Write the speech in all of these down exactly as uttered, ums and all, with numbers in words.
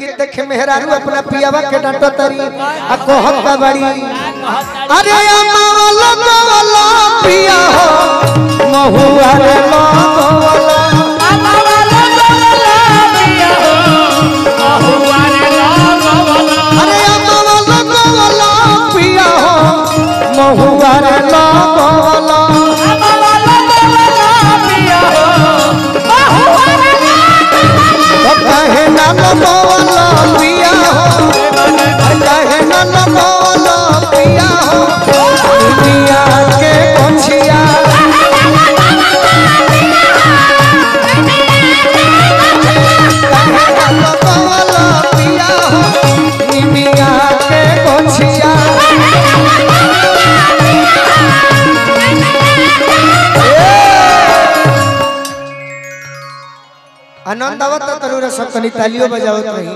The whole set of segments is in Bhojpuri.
कि देखे मेहरारू अपना पियावा के डांटो तरी आ कहत का बड़ी अरे अमावला मावला पिया हो महुआ रे मावला अमावला मावला पिया हो महुआ रे मावला अरे अमावला मावला पिया हो महुआ रे मावला अमावला मावला पिया हो महुआ रे मावला कहे ना मावला पिया हो कहे ना मावला पिया हो दुनिया के कोछिया मावला पिया हो दुनिया के कोछिया आनंद आवत तरुरा सब तनी तालियों बजावत रही।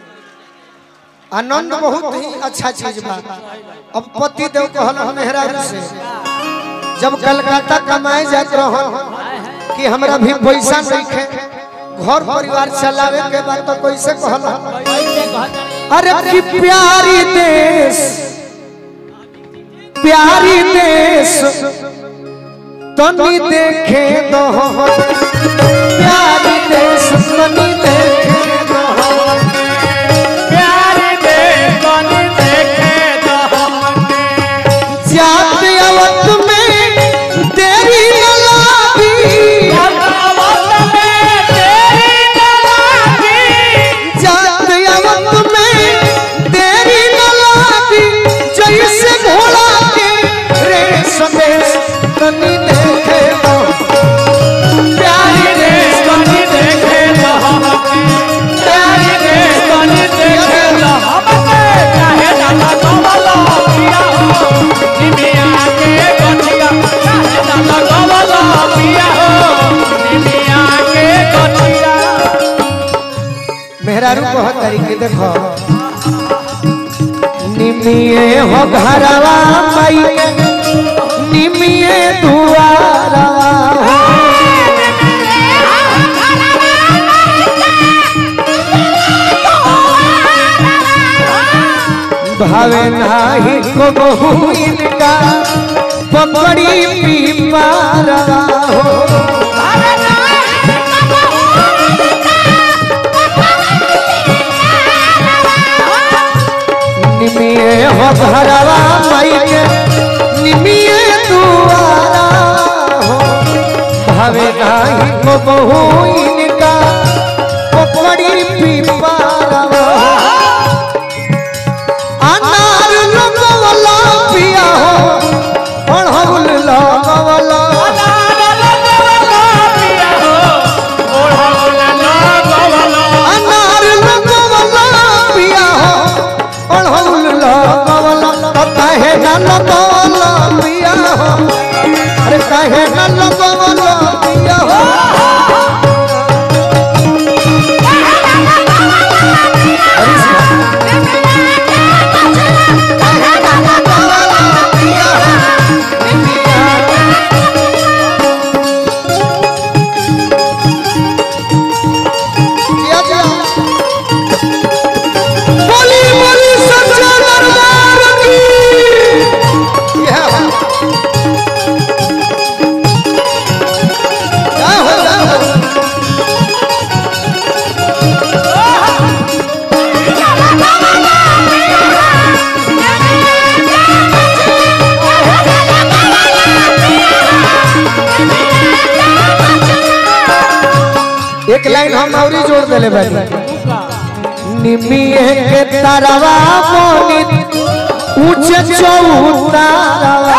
आनंद बहुत ही अच्छा चीज बा। अब पति देव कहल मेहरारू से जब कलकत्ता कमाए जात रहो कि हमरा भी पैसा नहीं खे घर परिवार चलावे के बाद तो कैसे कहल अरे कि प्यारी देश प्यारी देश तनी देखे दो प्यारी देश तनी देखे दो प्यारी देश तनी देखे दो जात अवत में तेरी नलाबी जात अवत में तेरी नलाबी जात अवत में तेरी नलाबी जैसे घोड़ा के रेस देश तनी देखे दो प्यारी देश तनी देखे दो प्यारी देश तनी देखे दो चाहे दादा गवला पिया हो निमिया के गठिया चाहे दादा गवला पिया हो निमिया के गठिया मेहरारू कहत तरीके देखो निमिये हो घरवा माई निमिये दुआरा भावे नाही को बहु इनका पकड़ी पीपारा हो निमिये हो घरवा माई निमिये दुआरा हो भावे नाही को बहु इनका पकड़ी पीपारा हो अनार लगवला पिया हो ओढ़ौल लगवला अनार लगवला पिया हो ओढ़ौल लगवला अनार लगवला पिया हो ओढ़ौल लगवला काहे ना लगवला पिया हो अरे काहे ना लगवला पिया हो एक लाइन हम औरी जोड़ देले बानी निमिये के तारवा मोनी ऊंचे चौतारवा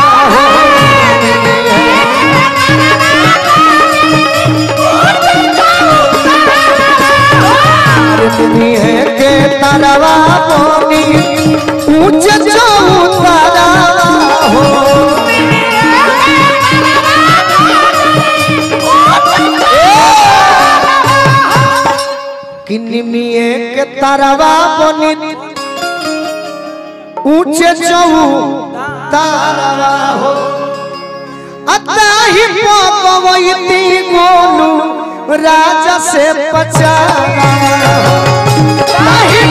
निमिये के तारवा मोनी ऊंचे चौतारवा हो निमिये के तारवा बनी ऊंचे चौ तारवा हो अताही पवैती गोलू राजा से पचारा ताही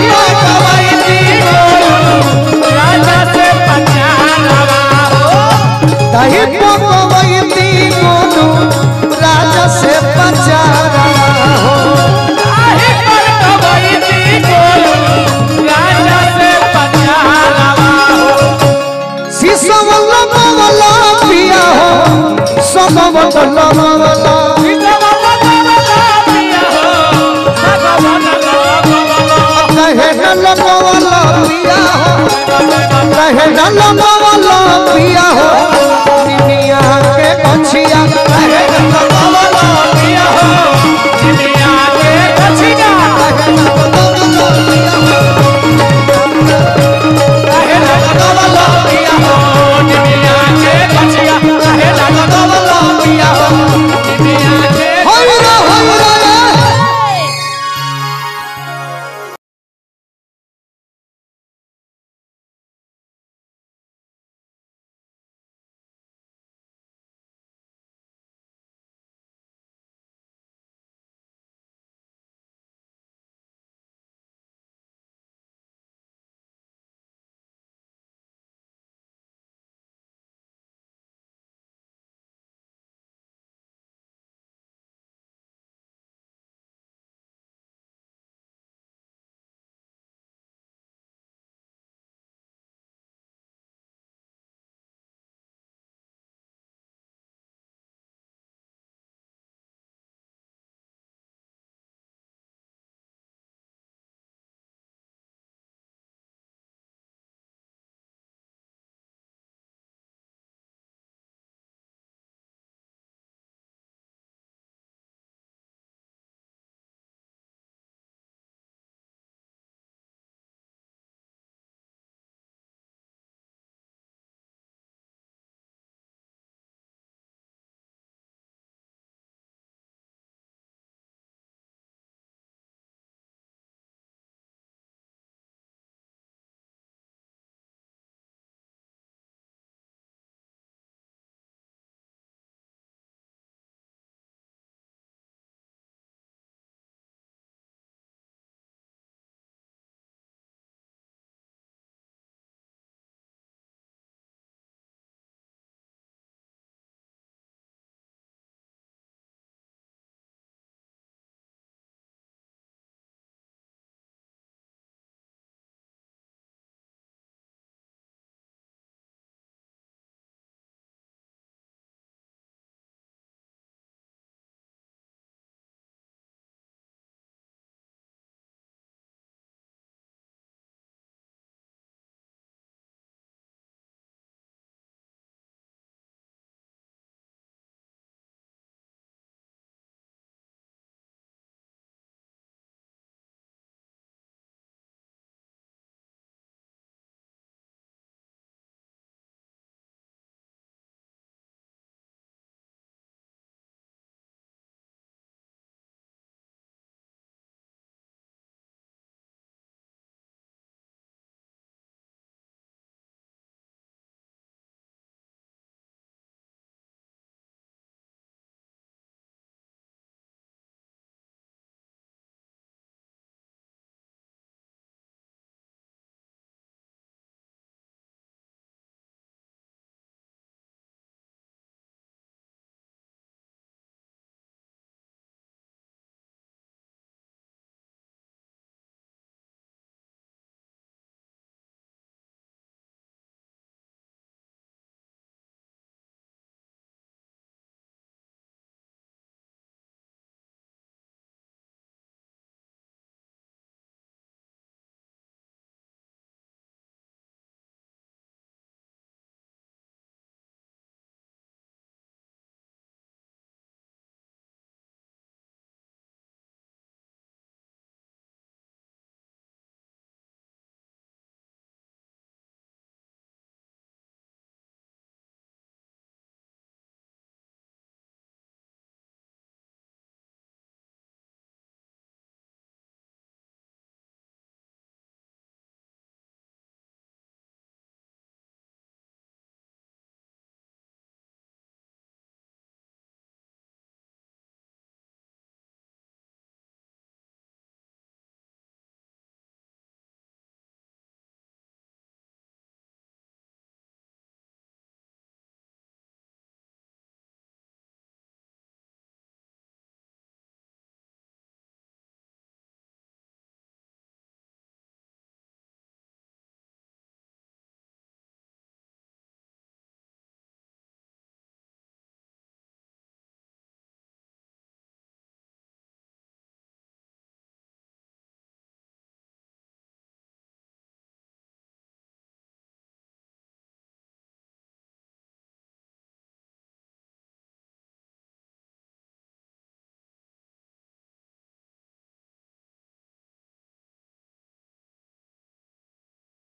कहे न लगवाला पिया हो कहे न लगवाला पिया हो निमिया के गछिया कहे न